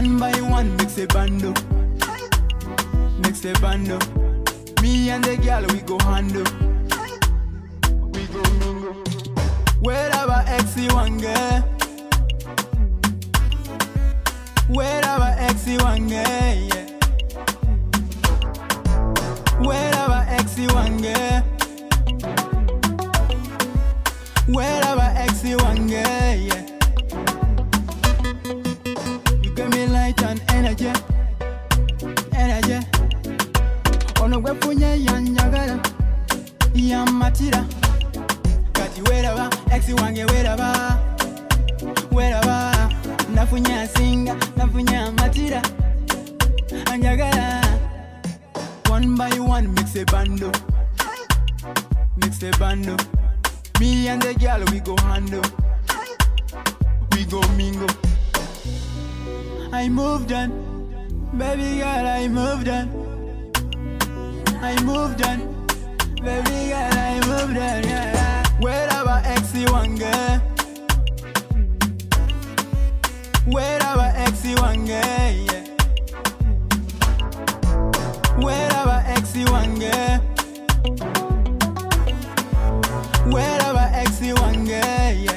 One by one, mix a bando. Mix a bando. Me and the girl, we go handle. We go mingle. Wherever XC one girl. Wherever XC one girl, yeah. Wherever XC one girl. Wherever XC one girl, yeah. You give me light and energy. Energy. Ono gwefunye yanjagala yamatira kati wherever XC wange wherever wherever nafunya singa nafunya matira anjagala. One by one mix a bando. Mix a bando. Me and the girl we go handle. We go mingle. I moved on. Baby girl I moved on. I moved on. Baby girl I moved on, yeah. Wherever XC one girl. Wherever XC one girl, yeah. Wherever XC one girl. Wherever XC one girl, yeah.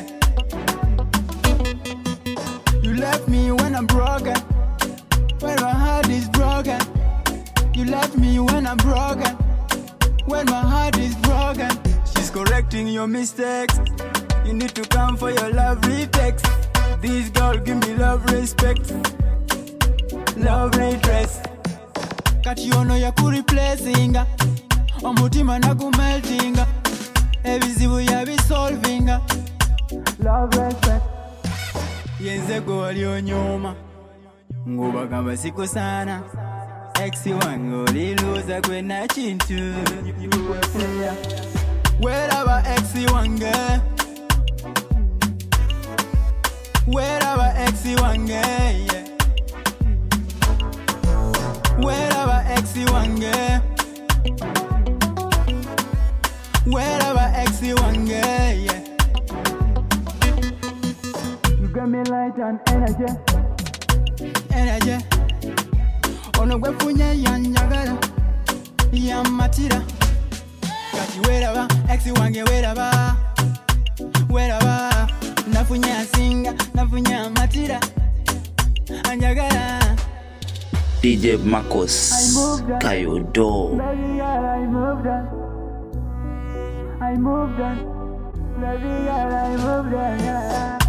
You left me when I'm broken. When my heart is broken. You left me when I'm broken. When my heart is broken. She's correcting your mistakes. You need to come for your love retakes. This girl give me love respect. Love redress. Kati ono ya kureplacinga. Omutima na kumeltinga. Ebizibu ya bisolvinga. Love respect. Yenze go walionyoma. Nguba kamba siku sana. XC wange oliluza kwe na chintu. Wherever XC wange. Wherever XC wange, yeah. Wherever XC wange. Wherever XC wange, yeah. You got me light and energy. Energy. Ono gwefunye yanjagala yamatira kati wherever XC wange wherever wherever nafunya singa nafunya matira anjagala. DJ Marcos Kayodo. Baby girl I moved on. I moved on. Baby girl I moved on, yeah.